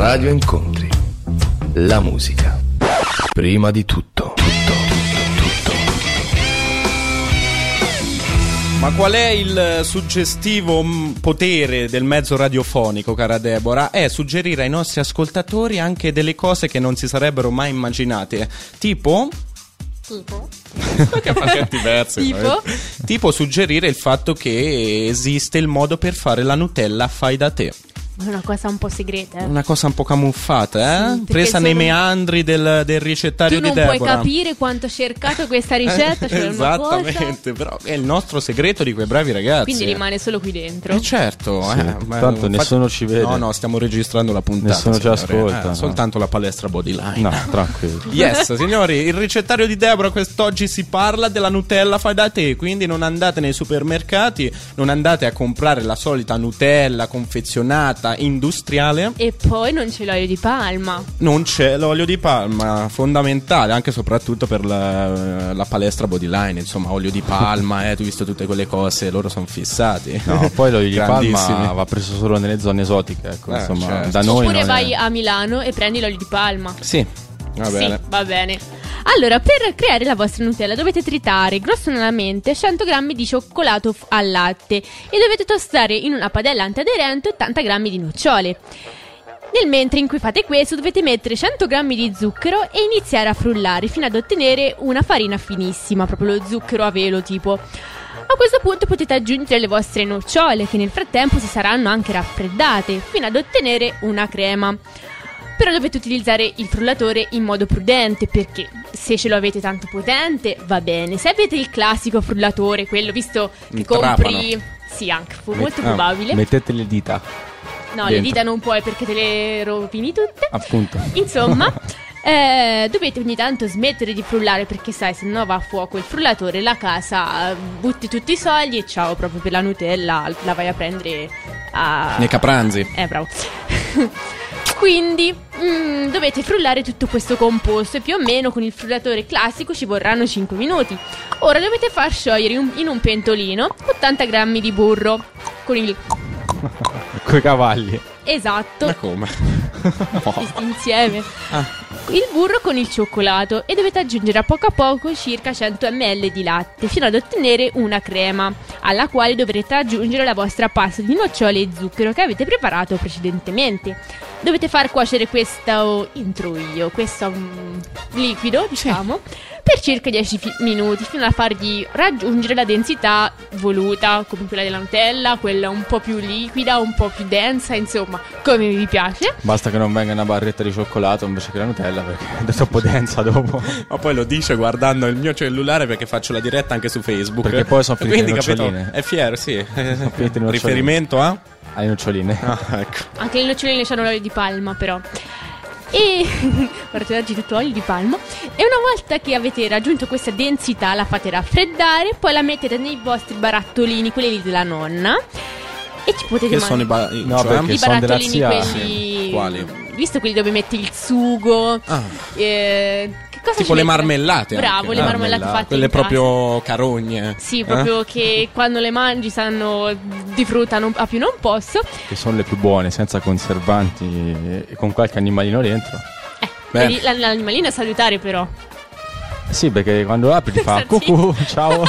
Speaker 1: Radio Incontri. La musica. Prima di tutto.
Speaker 2: Ma qual è il suggestivo potere del mezzo radiofonico, cara Deborah? È suggerire ai nostri ascoltatori anche delle cose che non si sarebbero mai immaginate. Tipo? Che facetti versi, tipo suggerire il fatto che esiste il modo per fare la Nutella fai da te.
Speaker 7: Una cosa un po' segreta,
Speaker 2: Una cosa un po' camuffata,
Speaker 7: Sì,
Speaker 2: presa nei meandri del ricettario di Deborah.
Speaker 7: Tu non puoi capire quanto ho cercato questa ricetta, cioè
Speaker 2: esattamente, però è il nostro segreto di quei bravi ragazzi.
Speaker 7: Quindi rimane solo qui dentro.
Speaker 2: Certo,
Speaker 4: tanto nessuno ci vede.
Speaker 2: No, stiamo registrando la puntata.
Speaker 4: Nessuno ci ascolta.
Speaker 2: Soltanto la palestra Bodyline.
Speaker 4: No, tranquillo.
Speaker 2: Yes, signori, il ricettario di Deborah quest'oggi si parla della Nutella fai da te, quindi non andate nei supermercati, non andate a comprare la solita Nutella confezionata industriale.
Speaker 7: E poi non c'è l'olio di palma.
Speaker 2: Non c'è l'olio di palma, fondamentale anche e soprattutto per la palestra Bodyline, insomma, olio di palma, tu hai visto tutte quelle cose, loro sono fissati.
Speaker 4: No, poi l'olio di palma va preso solo nelle zone esotiche, ecco, insomma, certo. Da noi
Speaker 7: oppure vai a Milano e prendi l'olio di palma.
Speaker 2: Sì, va bene.
Speaker 7: Sì, va bene. Allora, per creare la vostra Nutella dovete tritare grossolanamente 100 g di cioccolato al latte e dovete tostare in una padella antiaderente 80 g di nocciole. Nel mentre in cui fate questo dovete mettere 100 g di zucchero e iniziare a frullare fino ad ottenere una farina finissima, proprio lo zucchero a velo tipo. A questo punto potete aggiungere le vostre nocciole che nel frattempo si saranno anche raffreddate fino ad ottenere una crema. Però dovete utilizzare il frullatore in modo prudente, perché se ce lo avete tanto potente va bene. Se avete il classico frullatore, quello visto che compri, sì, anche molto probabile.
Speaker 4: Mettete le dita.
Speaker 7: No,
Speaker 4: dentro.
Speaker 7: Le dita non puoi perché te le rovini tutte.
Speaker 4: Appunto.
Speaker 7: Insomma, dovete ogni tanto smettere di frullare, perché sai, se no va a fuoco il frullatore, la casa butti tutti i soldi e ciao, proprio per la Nutella la vai a prendere
Speaker 2: nei capranzi.
Speaker 7: Bravo. Quindi dovete frullare tutto questo composto e più o meno con il frullatore classico ci vorranno 5 minuti. Ora dovete far sciogliere in un pentolino 80 g di burro con
Speaker 4: coi cavalli.
Speaker 7: Esatto.
Speaker 2: Ma come?
Speaker 7: Insieme. Il burro con il cioccolato e dovete aggiungere a poco circa 100 ml di latte fino ad ottenere una crema, alla quale dovrete aggiungere la vostra pasta di nocciole e zucchero che avete preparato precedentemente. Dovete far cuocere questo liquido, diciamo, per circa 10 minuti fino a fargli raggiungere la densità voluta, come quella della Nutella, quella un po' più liquida, un po' più densa, insomma, come vi piace.
Speaker 4: Basta che non venga una barretta di cioccolato invece che la Nutella, perché è troppo densa dopo.
Speaker 2: Ma poi lo dice guardando il mio cellulare, perché faccio la diretta anche su Facebook.
Speaker 4: Perché poi sono finite le noccioline.
Speaker 2: Capito, è fiero, sì. Riferimento a?
Speaker 4: Alle noccioline.
Speaker 2: Ecco.
Speaker 7: Anche le noccioline hanno l'olio di palma, però. E guardate, oggi tutto olio di palma. E una volta che avete raggiunto questa densità la fate raffreddare, poi la mettete nei vostri barattolini, quelli della nonna, e ci potete
Speaker 2: che sono i
Speaker 7: i barattolini quelli
Speaker 2: quali?
Speaker 7: Visto quelli dove metti il sugo, che cosa
Speaker 2: tipo le marmellate.
Speaker 7: Bravo,
Speaker 2: anche.
Speaker 7: le marmellate fatte
Speaker 2: quelle
Speaker 7: in casa.
Speaker 2: proprio carogne.
Speaker 7: Sì, proprio che quando le mangi sanno di frutta a più non posso.
Speaker 4: Che sono le più buone, senza conservanti e con qualche animalino dentro.
Speaker 7: L'animalino è salutare, però.
Speaker 4: Sì, perché quando apri ti fa cucù, ciao.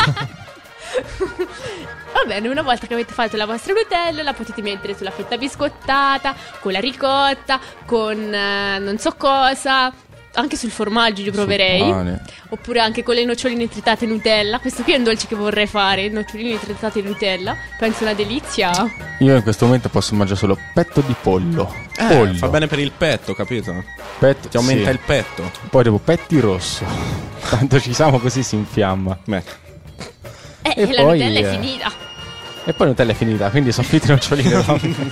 Speaker 7: Va bene, una volta che avete fatto la vostra Nutella la potete mettere sulla fetta biscottata, con la ricotta, con non so cosa, anche sul formaggio io proverei, oppure anche con le noccioline tritate Nutella. Questo qui è un dolce che vorrei fare, noccioline tritate Nutella, penso una delizia.
Speaker 4: Io in questo momento posso mangiare solo petto di pollo.
Speaker 2: Fa bene per il petto, capito?
Speaker 4: Petto,
Speaker 2: ti aumenta il petto.
Speaker 4: Poi dopo petti rosso. Tanto ci siamo, così si infiamma.
Speaker 7: E la
Speaker 4: poi,
Speaker 7: Nutella è finita.
Speaker 4: E poi Nutella è finita, quindi sono finite noccioline.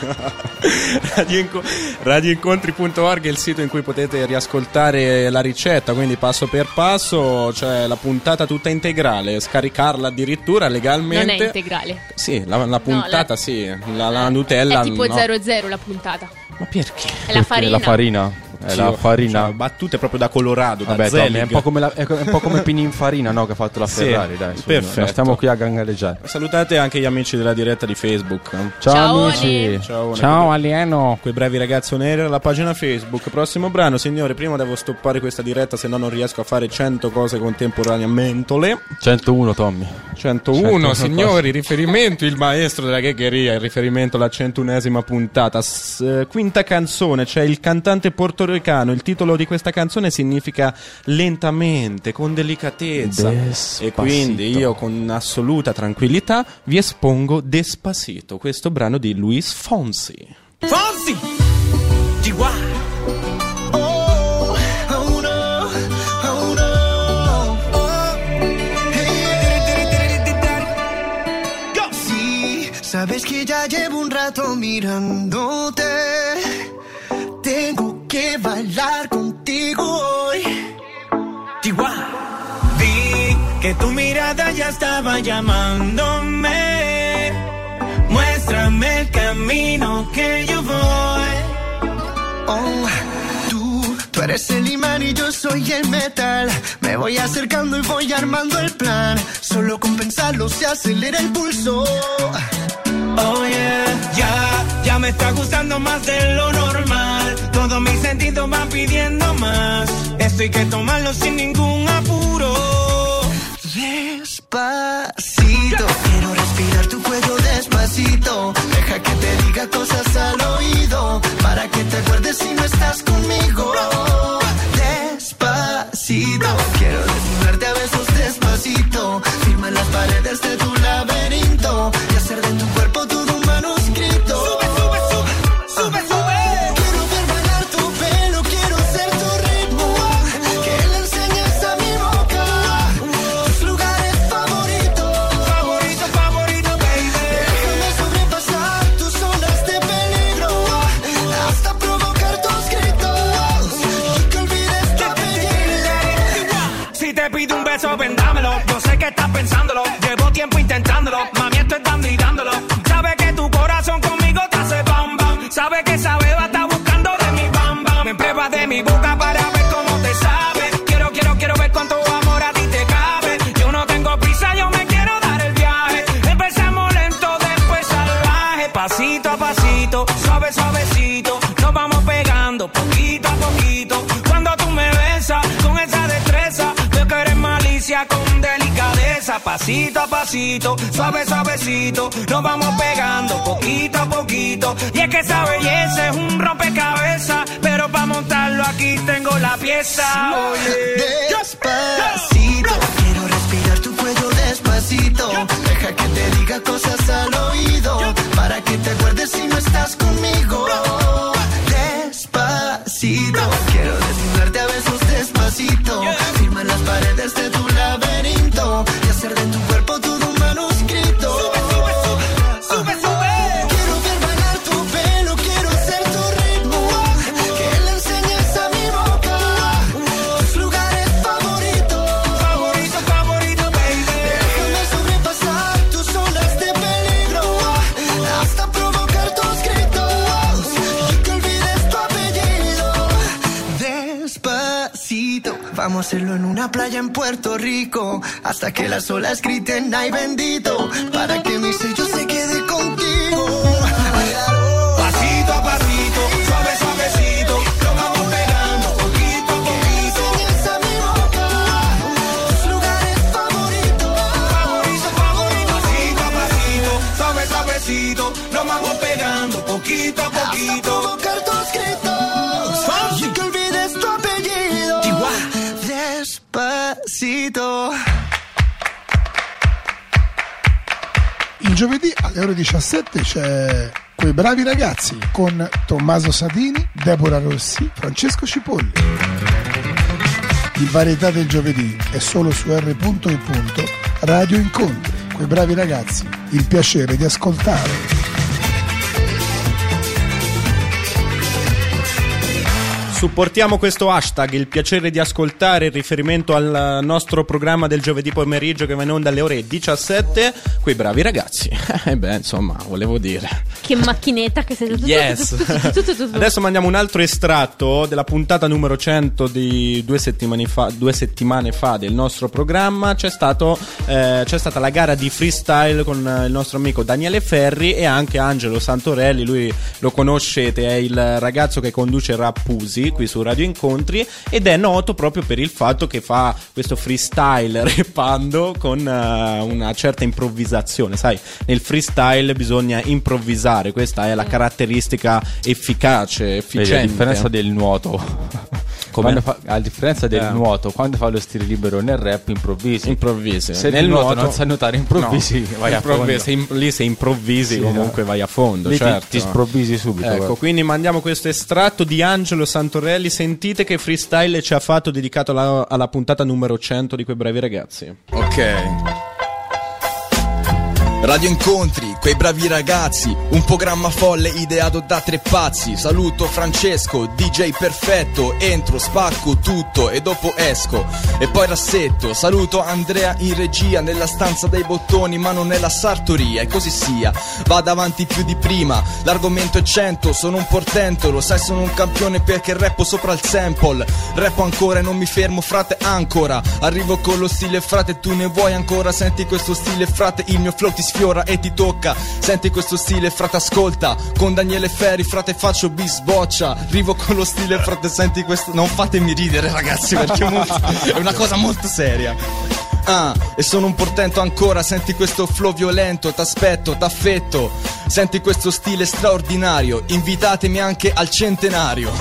Speaker 2: Radioincontri.org è il sito in cui potete riascoltare la ricetta, quindi passo per passo, c'è la puntata tutta integrale, scaricarla addirittura legalmente.
Speaker 7: Non è integrale.
Speaker 2: Sì, la puntata sì, la Nutella
Speaker 7: è tipo
Speaker 2: no.
Speaker 7: 00 la puntata.
Speaker 2: Ma perché?
Speaker 7: È la farina.
Speaker 4: La farina. È la farina.
Speaker 2: Cioè, battute proprio da Colorado, da
Speaker 4: Vabbè,
Speaker 2: Zelig.
Speaker 4: Tommy, è un po' come Pininfarina, no? Che ha fatto la
Speaker 2: Sì,
Speaker 4: Ferrari, dai.
Speaker 2: perfetto.
Speaker 4: Non stiamo qui a gangareggiare.
Speaker 2: Salutate anche gli amici della diretta di Facebook.
Speaker 4: Ciao amici.
Speaker 2: Ciao
Speaker 4: alieno.
Speaker 2: Quei bravi ragazzi on air, la pagina Facebook. Prossimo brano, signore. Prima devo stoppare questa diretta, se no non riesco a fare 100 cose contemporaneamente.
Speaker 4: 101, Tommy.
Speaker 2: 101, signori, riferimento il maestro della ghegheria, il riferimento alla 101esima puntata. Quinta canzone, c'è il cantante portoricano. Il titolo di questa canzone significa lentamente, con delicatezza.
Speaker 4: Despacito.
Speaker 2: E quindi io con assoluta tranquillità vi espongo Despacito, questo brano di Luis Fonsi.
Speaker 12: Fonsi! Chihuahua!
Speaker 14: Sabes que ya llevo un rato mirándote. Tengo que bailar contigo hoy.
Speaker 12: Chihuahua. Vi que tu mirada ya estaba llamándome. Muéstrame el camino que yo voy.
Speaker 14: Oh, tú eres el imán y yo soy el metal. Me voy acercando y voy armando el plan. Solo con pensarlo se acelera el pulso.
Speaker 12: Oh yeah, ya me está gustando más de lo normal. Todos mis sentidos van pidiendo más. Esto hay que tomarlo sin ningún apuro.
Speaker 14: Despacito, quiero respirar tu cuello despacito. Deja que te diga cosas al oído, para que te acuerdes si no estás conmigo. Despacito, quiero desnudarte a besos despacito. Firma las paredes de tu laberinto y hacer de tu cuerpo todo un manuscrito.
Speaker 12: Sube, sube, sube, sube, sube.
Speaker 14: Quiero ver bailar tu pelo, quiero ser tu ritmo. Que le enseñes a mi boca tus lugares favoritos.
Speaker 12: Favorito, favorito, baby.
Speaker 14: Déjame sobrepasar tus zonas de peligro, hasta provocar tus gritos y que olvides tu apellido.
Speaker 12: Si te pido un beso, vendámelo. Yo sé que estás pensándolo. Llevo tiempo intentándolo. Mami, estoy dando y dándolo. Sabe que tu corazón conmigo te hace bam bam. Sabe que esa beba está buscando de mi bam bam. Me pruebas de mi boca para ver cómo te sabe. Quiero ver cuánto amor a ti te cabe. Yo no tengo prisa, yo me quiero dar el viaje. Empezamos lento, después salvaje. Pasito a pasito, suave, suavecito. Nos vamos pegando poquito a poquito. Cuando tú me besas con esa destreza, veo que eres malicia con delicadeza. Pasito a pasito, suave, suavecito. Nos vamos pegando poquito a poquito. Y es que esa belleza es un rompecabezas, pero para montarlo aquí tengo la pieza. Oye.
Speaker 14: Despacito, quiero respirar tu cuello despacito. Deja que te diga cosas al oído, para que te acuerdes si no estás conmigo. Despacito, quiero desnudarte a besos despacito. Firma las paredes de tu laberinto y hacer de tu cuerpo todo un manuscrito.
Speaker 12: Sube, sube, sube, sube, sube.
Speaker 14: Quiero ver bailar tu pelo, quiero ser tu ritmo. Que le enseñes a mi boca tus lugares favoritos.
Speaker 12: Favorito, favorito, baby.
Speaker 14: Déjame sobrepasar tus zonas de peligro, hasta provocar tus gritos y que olvides tu apellido. Despacito, vamos a hacerlo en una playa en Puerto Rico, hasta que las olas griten ay bendito, para que mi sello se quede contigo.
Speaker 12: Pasito a pasito, suave, suavecito. Lo vamos pegando poquito a poquito.
Speaker 14: Enseñas a mi boca tus lugares favoritos.
Speaker 12: Favorito, favorito. Pasito a pasito, suave, suavecito. Lo vamos pegando poquito a
Speaker 14: Hasta
Speaker 12: poquito.
Speaker 14: provocar tus gritos y que olvides tu apellido. Despacito.
Speaker 15: Il giovedì alle ore 17 c'è Quei bravi ragazzi con Tommaso Sadini, Deborah Rossi, Francesco Cipolli. Il varietà del giovedì è solo su R.E. Radio Incontri. Quei bravi ragazzi, il piacere di ascoltare.
Speaker 2: Supportiamo questo hashtag, il piacere di ascoltare, in riferimento al nostro programma del giovedì pomeriggio che va in onda alle ore 17. Quei bravi ragazzi. Beh, insomma, volevo dire.
Speaker 7: Che macchinetta che sei
Speaker 2: Yes. Adesso mandiamo un altro estratto della puntata numero 100 di 2 settimane fa del nostro programma. C'è stata la gara di freestyle con il nostro amico Daniele Ferri e anche Angelo Santorelli. Lui lo conoscete, è il ragazzo che conduce Rappusi qui su Radio Incontri ed è noto proprio per il fatto che fa questo freestyle rappando con una certa improvvisazione. Sai, nel freestyle bisogna improvvisare. Questa è la caratteristica efficace, efficiente.
Speaker 4: Vedi, a differenza del nuoto. A differenza del nuoto, quando fa lo stile libero nel rap improvvisi. Se nel nuoto non sai nuotare improvvisi, vai a fondo.
Speaker 2: Lì se improvvisi comunque vai a fondo,
Speaker 4: lì
Speaker 2: certo.
Speaker 4: ti sprovvisi subito.
Speaker 2: Ecco, quindi mandiamo questo estratto di Angelo Santorelli. Sentite che freestyle ci ha fatto dedicato alla puntata numero 100 di Quei Bravi Ragazzi.
Speaker 16: Ok. Radio Incontri, quei bravi ragazzi, un programma folle ideato da tre pazzi. Saluto Francesco, DJ perfetto, entro, spacco tutto e dopo esco e poi rassetto. Saluto Andrea in regia, nella stanza dei bottoni ma non nella sartoria, e così sia, vado avanti più di prima. L'argomento è 100, sono un portento, lo sai sono un campione perché rappo sopra il sample. Rappo ancora e non mi fermo frate ancora, arrivo con lo stile frate, tu ne vuoi ancora? Senti questo stile frate, il mio flow ti sfiora e ti tocca. Senti questo stile frate, ascolta, con Daniele Ferri frate faccio bisboccia. Arrivo con lo stile frate, senti questo. Non fatemi ridere ragazzi perché è una cosa molto seria. E sono un portento ancora, senti questo flow violento, t'aspetto, t'affetto. Senti questo stile straordinario, invitatemi anche al centenario.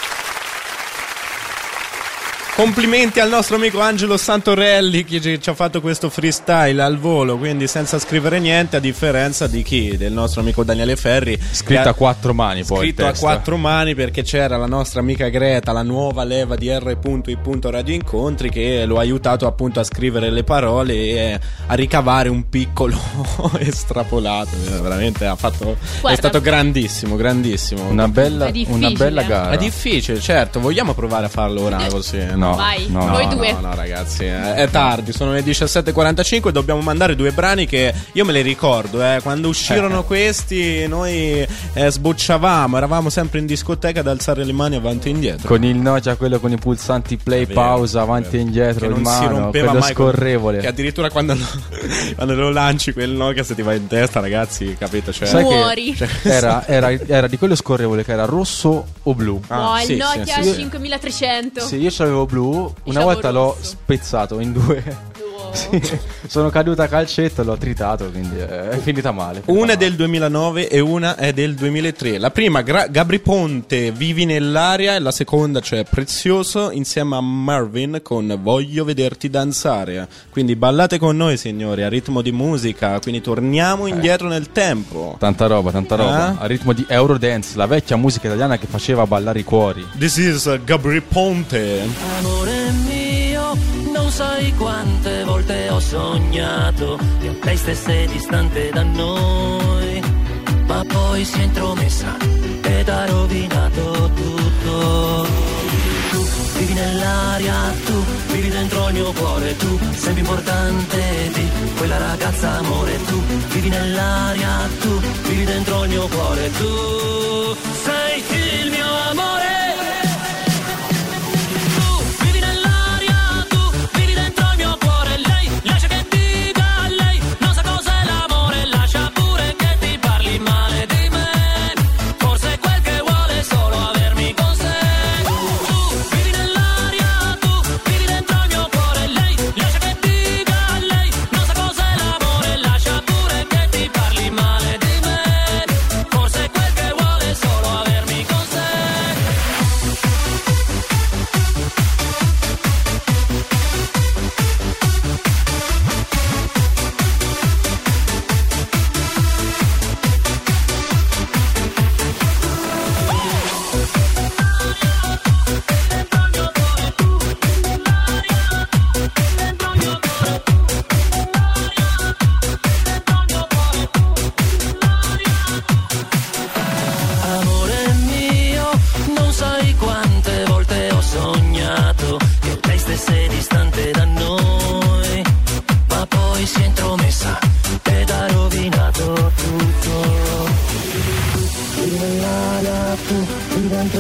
Speaker 2: Complimenti al nostro amico Angelo Santorelli che ci ha fatto questo freestyle al volo, quindi senza scrivere niente, a differenza di chi? Del nostro amico Daniele Ferri.
Speaker 4: Scritto a quattro mani poi.
Speaker 2: Scritto a quattro mani perché c'era la nostra amica Greta, la nuova leva di R.I. Radio Incontri, che lo ha aiutato appunto a scrivere le parole e a ricavare un piccolo estrapolato. Veramente ha fatto. Guarda, è stato grandissimo, grandissimo.
Speaker 4: Una bella gara.
Speaker 2: È difficile, certo. Vogliamo provare a farlo ora così?
Speaker 7: No, vai, voi due.
Speaker 2: No, ragazzi, è tardi, sono le 17:45 e dobbiamo mandare due brani che io me li ricordo, quando uscirono questi noi sbocciavamo, eravamo sempre in discoteca ad alzare le mani avanti e indietro.
Speaker 4: Con il Nokia, quello con i pulsanti play, pausa, avanti e indietro,
Speaker 2: che
Speaker 4: in
Speaker 2: non
Speaker 4: mano,
Speaker 2: si rompeva
Speaker 4: quello
Speaker 2: mai,
Speaker 4: scorrevole.
Speaker 2: Che addirittura quando lo lanci quel Nokia, se ti va in testa, ragazzi, capito? Cioè,
Speaker 7: muori.
Speaker 4: Era di quello scorrevole che era rosso o blu.
Speaker 7: Il Nokia 5300.
Speaker 4: Sì, io c'avevo blu. Una volta l'ho spezzato in due. Sì, sono caduta a calcetto, l'ho tritato, quindi è finita male.
Speaker 2: Una è del 2009 e una è del 2003. La prima, Gabri Ponte, Vivi nell'aria, e la seconda, cioè Prezioso, insieme a Marvin con Voglio vederti danzare. Quindi ballate con noi, signori, a ritmo di musica, quindi torniamo indietro nel tempo.
Speaker 4: Tanta roba, a ritmo di Eurodance, la vecchia musica italiana che faceva ballare i cuori.
Speaker 2: This is Gabri Ponte.
Speaker 12: Amore mio, non sai quante volte ho sognato che lei stesse distante da noi, ma poi si è intromessa ed ha rovinato tutto. Tu vivi nell'aria, tu vivi dentro il mio cuore, tu sei più importante di quella ragazza amore, tu vivi nell'aria, tu vivi dentro il mio cuore, tu sei il mio amore.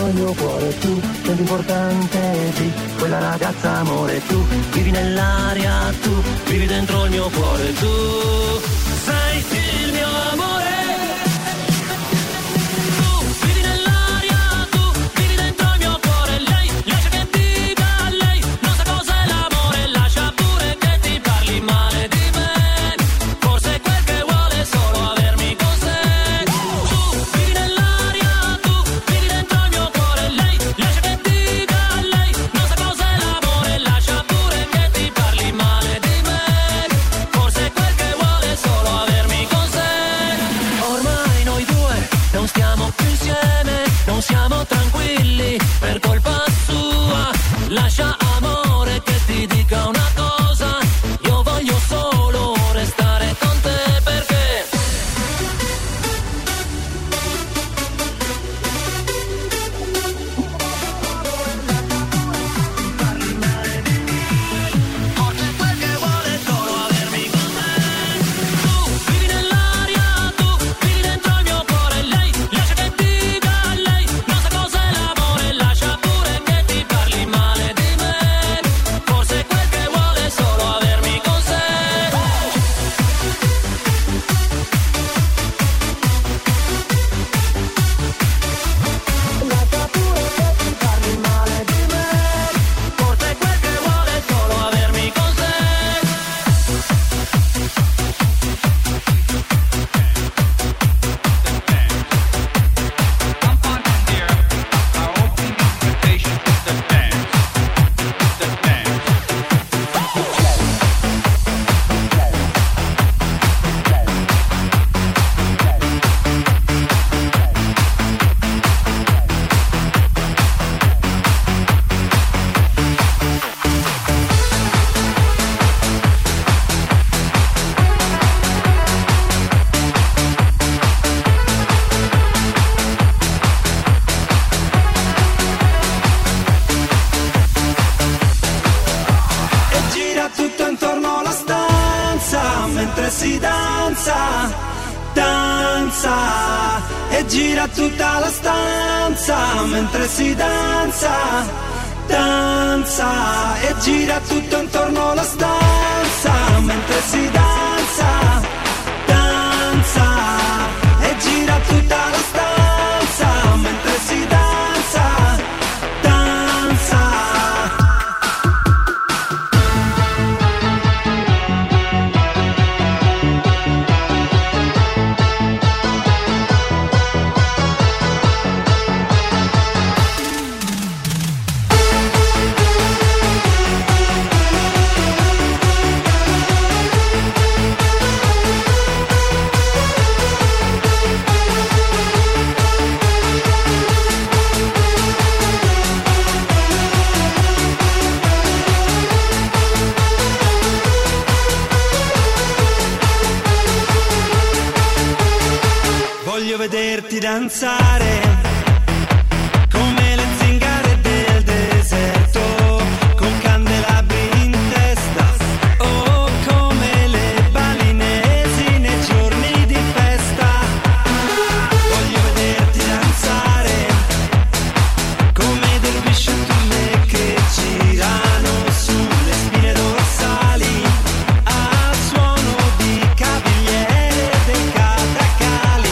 Speaker 17: dentro il mio cuore, tu sei l'importante di quella ragazza, amore, tu vivi nell'aria, tu vivi dentro il mio cuore, tu sei il mio amore. Siamo tranquilli per colpa sua. Lascia amore che ti dica una cosa, io voglio solo restare con te perché forse quel che vuole solo avermi con te. Tu vivi nell'aria, tu vivi dentro il mio cuore, lei lascia che dica lei. Lascia pure che ti parli male di me, forse quel che vuole solo avermi con sé. Lascia pure che ti parli male di me, forse quel che vuole solo avermi con sé. Tutto intorno alla stanza mentre si danza, danza, e gira tutta la stanza mentre si danza, danza, e gira tutto intorno alla stanza mentre si danza, danza, e gira tutta la stanza mentre si danza, danza. Voglio vederti danzare come le zingare del deserto, con candelabri in testa, o come le balinesi nei giorni di festa. Voglio vederti danzare come delle bisciottine che girano sulle spine dorsali a suono di cavigliere dei catacali.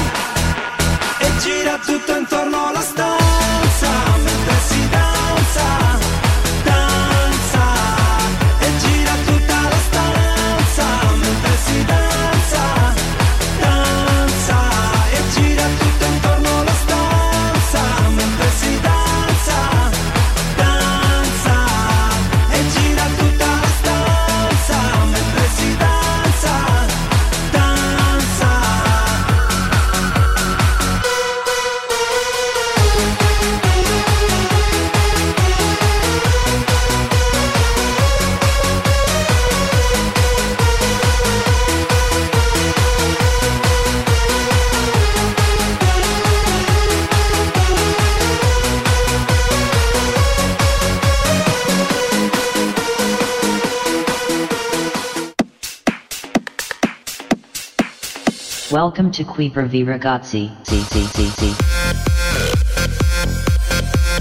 Speaker 17: E gira tutto intorno alla stanza mentre si danza, danza, e gira tutta la stanza mentre si danza, danza, e gira tutto intorno alla stanza mentre si danza, danza, e gira tutta la stanza mentre si danza, danza.
Speaker 11: Welcome to Qui Bravi Ragazzi.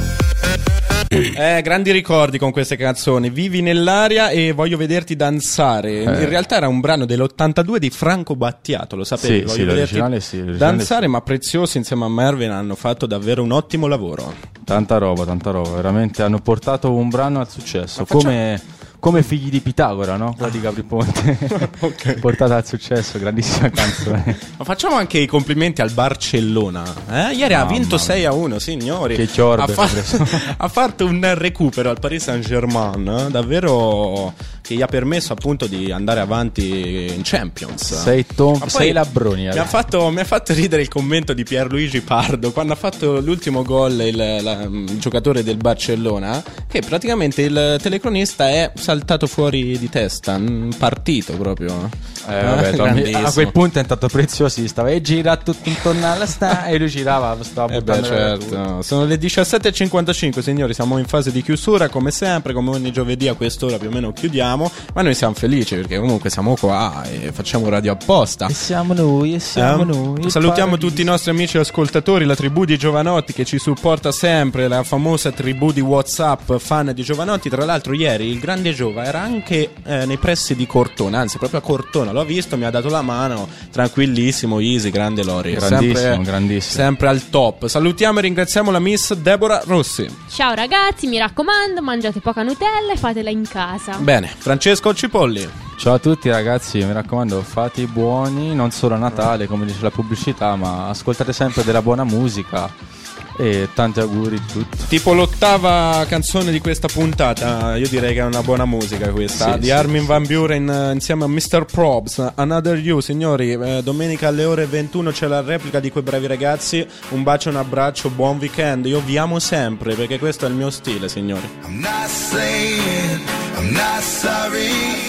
Speaker 2: Grandi ricordi con queste canzoni. Vivi nell'aria e voglio vederti danzare. In realtà era un brano dell'82 di Franco Battiato, lo sapevi? Voglio vederti
Speaker 4: l'originale
Speaker 2: danzare, ma Preziosi insieme a Mervin hanno fatto davvero un ottimo lavoro.
Speaker 4: Tanta roba, veramente hanno portato un brano al successo, come Figli di Pitagora, no? Quella di Gabri Ponte. Portata al successo, grandissima canzone.
Speaker 2: Ma facciamo anche i complimenti al Barcellona. Ieri ha vinto 6-1, signori.
Speaker 4: Che ciorbe
Speaker 2: ha fatto un recupero al Paris Saint-Germain, davvero, che gli ha permesso appunto di andare avanti in Champions.
Speaker 4: Sei labroni.
Speaker 2: Mi ha fatto ridere il commento di Pierluigi Pardo quando ha fatto l'ultimo gol il giocatore del Barcellona, che praticamente il telecronista è saltato fuori di testa, partito proprio.
Speaker 4: A quel punto è entrato Preziosi, stava e gira tutto intorno alla sta e lui girava, stava buttando
Speaker 2: certo. Sono le 17:55, signori, siamo in fase di chiusura come sempre, come ogni giovedì a quest'ora più o meno chiudiamo, ma noi siamo felici perché comunque siamo qua e facciamo radio apposta.
Speaker 4: E siamo noi.
Speaker 2: Salutiamo tutti i nostri amici ascoltatori, la tribù di Giovanotti che ci supporta sempre, la famosa tribù di WhatsApp fan di Giovanotti. Tra l'altro ieri il grande Giova era anche nei pressi di Cortona, anzi proprio a Cortona, l'ho visto, mi ha dato la mano, tranquillissimo, easy, grande Lori,
Speaker 4: grandissimo.
Speaker 2: Sempre al top. Salutiamo e ringraziamo la Miss Deborah Rossi.
Speaker 7: Ciao ragazzi, mi raccomando, mangiate poca Nutella e fatela in casa.
Speaker 2: Bene, Francesco Cipolli.
Speaker 4: Ciao a tutti ragazzi, mi raccomando, fate i buoni, non solo a Natale come dice la pubblicità, ma ascoltate sempre della buona musica. E tanti auguri a tutti.
Speaker 2: Tipo l'ottava canzone di questa puntata, io direi che è una buona musica questa, di Armin van Buuren insieme a Mr. Probs, Another You. Signori, domenica alle ore 21 c'è la replica di Quei Bravi Ragazzi. Un bacio, un abbraccio, buon weekend. Io vi amo sempre perché questo è il mio stile, signori.
Speaker 14: I'm not saying I'm not sorry.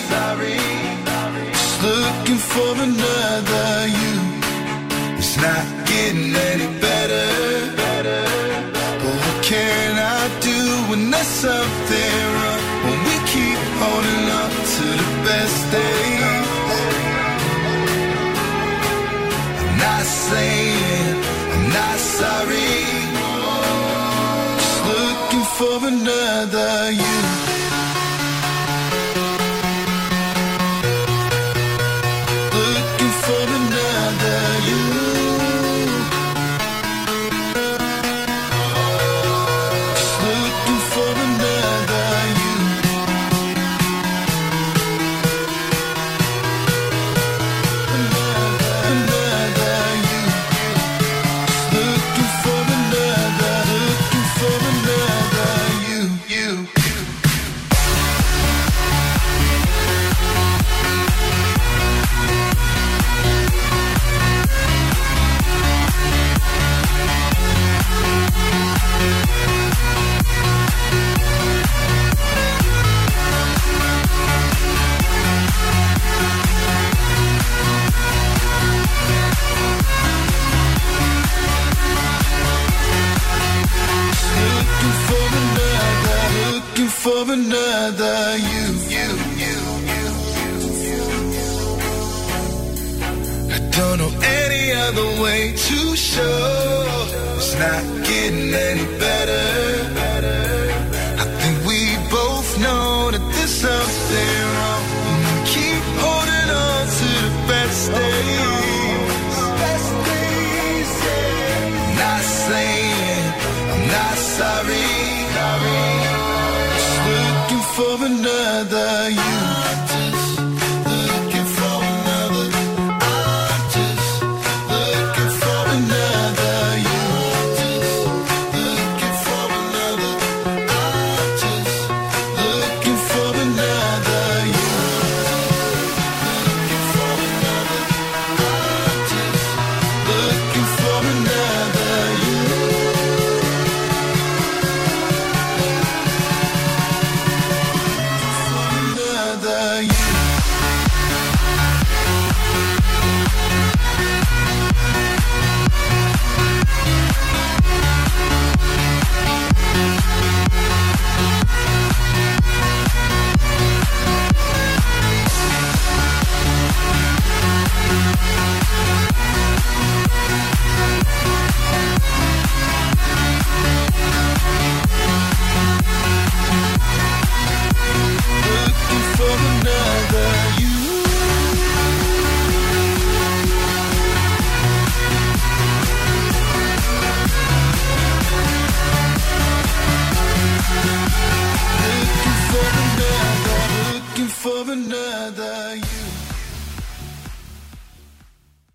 Speaker 14: Just looking for another you. It's not getting any better. But what can I do when there's something wrong? When we keep holding on to the best days. I'm not saying I'm not sorry. Just looking for another you. Looking for another you. For another you. I don't know any other way to show it's not getting any better. I think we both know that there's something wrong. We keep holding on to the best days. I'm not saying I'm not sorry. For another you. Looking for another. I'm just looking for another you. Looking for another. I'm just looking for another you. Looking for another. I'm just looking for another you. another you.